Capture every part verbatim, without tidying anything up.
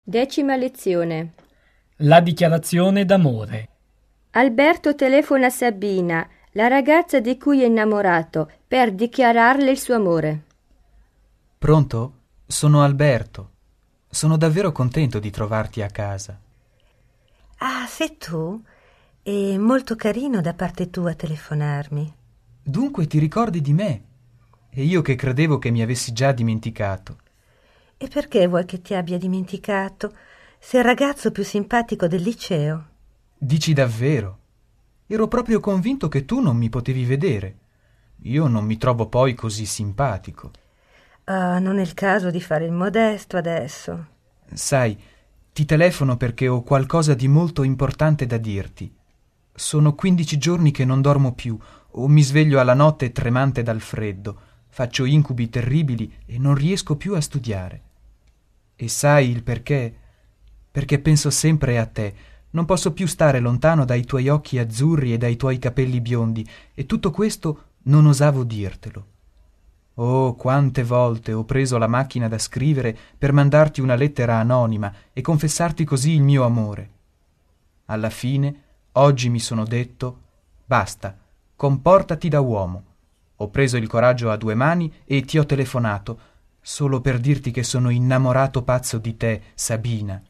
Decima lezione. La dichiarazione d'amore. Alberto telefona a Sabina, la ragazza di cui è innamorato, per dichiararle il suo amore. Pronto? Sono Alberto. Sono davvero contento di trovarti a casa. Ah, sei tu? È molto carino da parte tua telefonarmi. Dunque ti ricordi di me? E io che credevo che mi avessi già dimenticato. E perché vuoi che ti abbia dimenticato? Sei il ragazzo più simpatico del liceo. Dici davvero? Ero proprio convinto che tu non mi potevi vedere. Io non mi trovo poi così simpatico. Ah, non è il caso di fare il modesto adesso. Sai, ti telefono perché ho qualcosa di molto importante da dirti. Sono quindici giorni che non dormo più, o mi sveglio alla notte tremante dal freddo, faccio incubi terribili e non riesco più a studiare. E sai il perché? Perché penso sempre a te. Non posso più stare lontano dai tuoi occhi azzurri e dai tuoi capelli biondi, e tutto questo non osavo dirtelo. Oh, quante volte ho preso la macchina da scrivere per mandarti una lettera anonima e confessarti così il mio amore. Alla fine, oggi mi sono detto: basta, comportati da uomo. Ho preso il coraggio a due mani e ti ho telefonato, solo per dirti che sono innamorato pazzo di te, Sabina.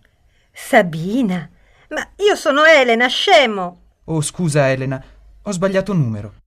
Sabina? Ma io sono Elena, scemo! Oh, scusa, Elena, ho sbagliato numero.